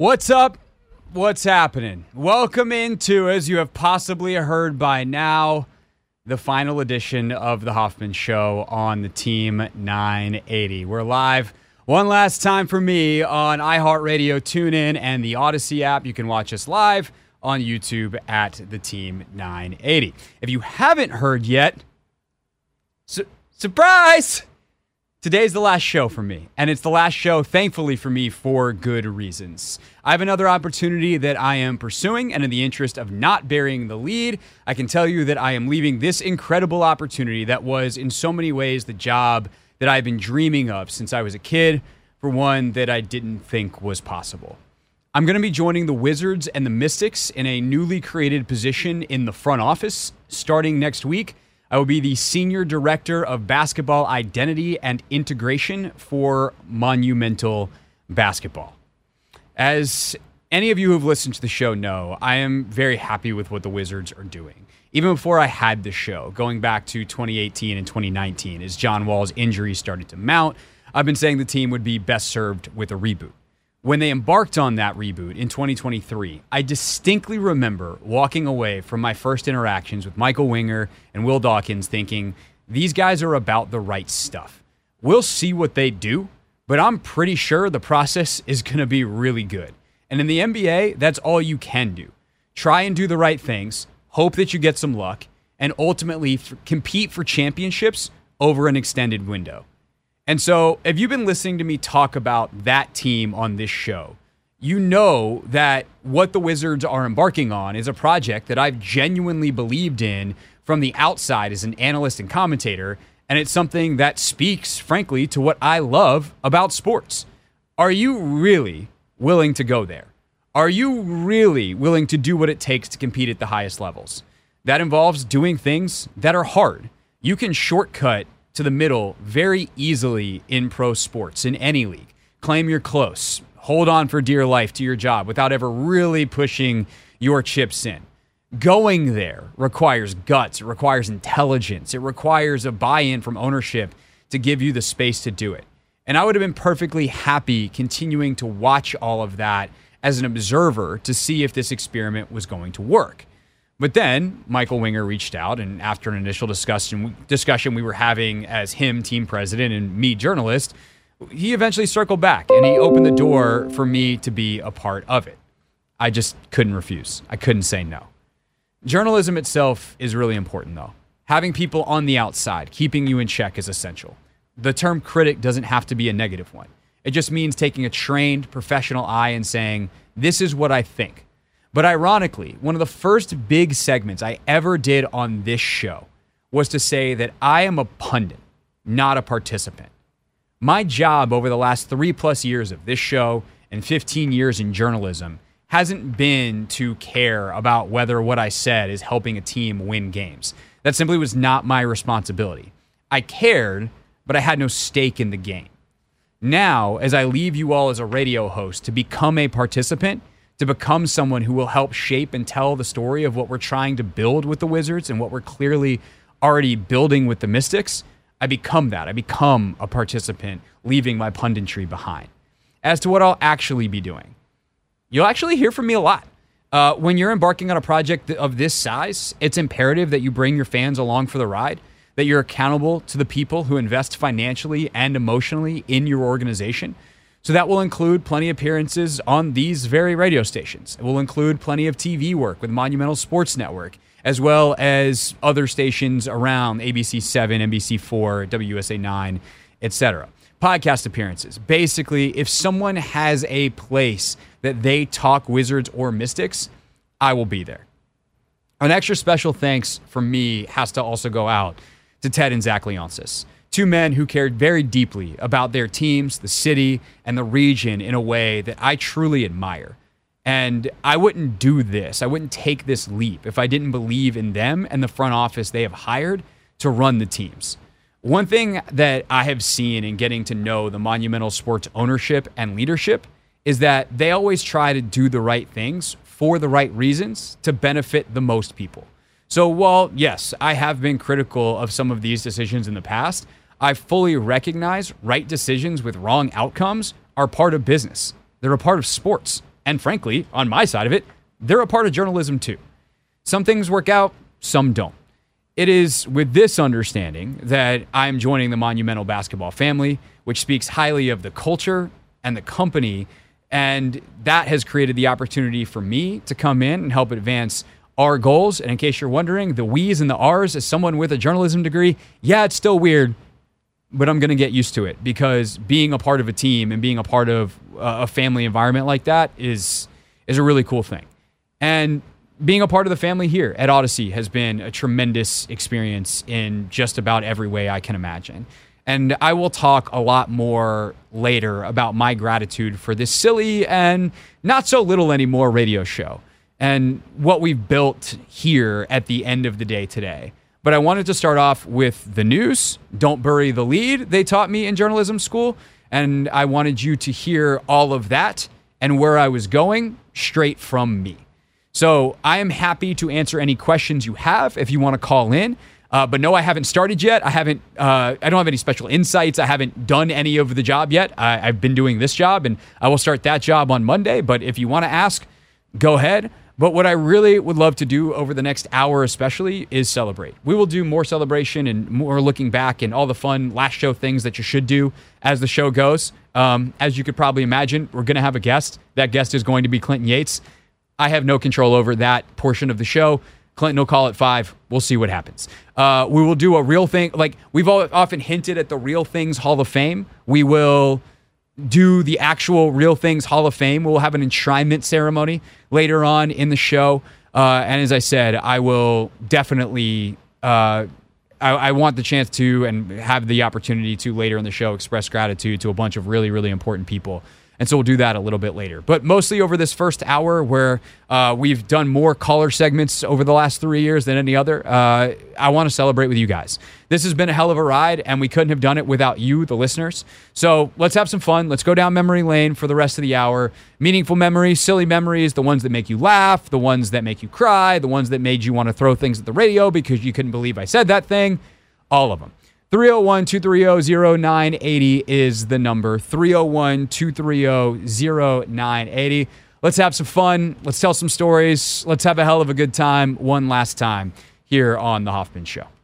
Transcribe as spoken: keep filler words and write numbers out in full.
What's up? What's happening? Welcome into, as you have possibly heard by now, the final edition of the Hoffman Show on the Team nine eighty. We're live one last time for me on iHeartRadio, TuneIn, and the Odyssey app. You can watch us live on YouTube at the Team nine eighty. If you haven't heard yet, su- surprise! Today's the last show for me, and it's the last show, thankfully for me, for good reasons. I have another opportunity that I am pursuing, and in the interest of not burying the lead, I can tell you that I am leaving this incredible opportunity that was, in so many ways, the job that I've been dreaming of since I was a kid, for one that I didn't think was possible. I'm going to be joining the Wizards and the Mystics in a newly created position in the front office starting next week. I will be the Senior Director of Basketball Identity and Integration for Monumental Basketball. As any of you who have listened to the show know, I am very happy with what the Wizards are doing. Even before I had the show, going back to twenty eighteen and twenty nineteen, as John Wall's injuries started to mount, I've been saying the team would be best served with a reboot. When they embarked on that reboot in twenty twenty-three, I distinctly remember walking away from my first interactions with Michael Winger and Will Dawkins thinking, these guys are about the right stuff. We'll see what they do, but I'm pretty sure the process is going to be really good. And in the N B A, that's all you can do. Try and do the right things, hope that you get some luck, and ultimately f- compete for championships over an extended window. And so if you've been listening to me talk about that team on this show, you know that what the Wizards are embarking on is a project that I've genuinely believed in from the outside as an analyst and commentator, and it's something that speaks, frankly, to what I love about sports. Are you really willing to go there? Are you really willing to do what it takes to compete at the highest levels? That involves doing things that are hard. You can shortcut to the middle very easily in pro sports, in any league. Claim you're close. Hold on for dear life to your job without ever really pushing your chips in. Going there requires guts. It requires intelligence. It requires a buy-in from ownership to give you the space to do it. And I would have been perfectly happy continuing to watch all of that as an observer to see if this experiment was going to work. But then Michael Winger reached out, and after an initial discussion discussion we were having as him, team president, and me, journalist, he eventually circled back, and he opened the door for me to be a part of it. I just couldn't refuse. I couldn't say no. Journalism itself is really important, though. Having people on the outside, keeping you in check, is essential. The term critic doesn't have to be a negative one. It just means taking a trained, professional eye and saying, this is what I think. But ironically, one of the first big segments I ever did on this show was to say that I am a pundit, not a participant. My job over the last three plus years of this show and fifteen years in journalism hasn't been to care about whether what I said is helping a team win games. That simply was not my responsibility. I cared, but I had no stake in the game. Now, as I leave you all as a radio host to become a participant, to become someone who will help shape and tell the story of what we're trying to build with the Wizards and what we're clearly already building with the Mystics, I become that. I become a participant, leaving my punditry behind. As to what I'll actually be doing, you'll actually hear from me a lot. Uh, when you're embarking on a project of this size, it's imperative that you bring your fans along for the ride, that you're accountable to the people who invest financially and emotionally in your organization. So that will include plenty of appearances on these very radio stations. It will include plenty of T V work with Monumental Sports Network, as well as other stations around A B C seven, N B C four, W S A nine, et cetera. Podcast appearances. Basically, if someone has a place that they talk Wizards or Mystics, I will be there. An extra special thanks from me has to also go out to Ted and Zach Leonsis. Two men who cared very deeply about their teams, the city, and the region in a way that I truly admire. And I wouldn't do this, I wouldn't take this leap if I didn't believe in them and the front office they have hired to run the teams. One thing that I have seen in getting to know the Monumental Sports ownership and leadership is that they always try to do the right things for the right reasons to benefit the most people. So while, yes, I have been critical of some of these decisions in the past, I fully recognize right decisions with wrong outcomes are part of business. They're a part of sports. And frankly, on my side of it, they're a part of journalism too. Some things work out, some don't. It is with this understanding that I'm joining the Monumental Basketball family, which speaks highly of the culture and the company. And that has created the opportunity for me to come in and help advance our goals. And in case you're wondering, the we's and the R's as someone with a journalism degree, yeah, it's still weird, but I'm going to get used to it because being a part of a team and being a part of a family environment like that is, is a really cool thing. And being a part of the family here at Odyssey has been a tremendous experience in just about every way I can imagine. And I will talk a lot more later about my gratitude for this silly and not so little anymore radio show and what we've built here at the end of the day today. But I wanted to start off with the news. Don't bury the lead, they taught me in journalism school. And I wanted you to hear all of that and where I was going straight from me. So I am happy to answer any questions you have if you want to call in. Uh, but no, I haven't started yet. I haven't. Uh, I don't have any special insights. I haven't done any of the job yet. I, I've been doing this job, and I will start that job on Monday. But if you want to ask, go ahead. But what I really would love to do over the next hour especially is celebrate. We will do more celebration and more looking back and all the fun last show things that you should do as the show goes. Um, as you could probably imagine, we're going to have a guest. That guest is going to be Clinton Yates. I have no control over that portion of the show. Clinton will call at five. We'll see what happens. Uh, we will do a real thing. Like we've often hinted at the Real Things Hall of Fame. We will do the actual Real Things Hall of Fame. We'll have an enshrinement ceremony later on in the show. Uh, and as I said, I will definitely, uh, I, I want the chance to and have the opportunity to later in the show express gratitude to a bunch of really, really important people. And so we'll do that a little bit later. But mostly over this first hour where uh, we've done more caller segments over the last three years than any other, uh, I want to celebrate with you guys. This has been a hell of a ride, and we couldn't have done it without you, the listeners. So let's have some fun. Let's go down memory lane for the rest of the hour. Meaningful memories, silly memories, the ones that make you laugh, the ones that make you cry, the ones that made you want to throw things at the radio because you couldn't believe I said that thing, all of them. three oh one, two three oh, oh nine eight oh is the number. three oh one, two three oh, oh nine eight oh. Let's have some fun. Let's tell some stories. Let's have a hell of a good time one last time here on The Hoffman Show.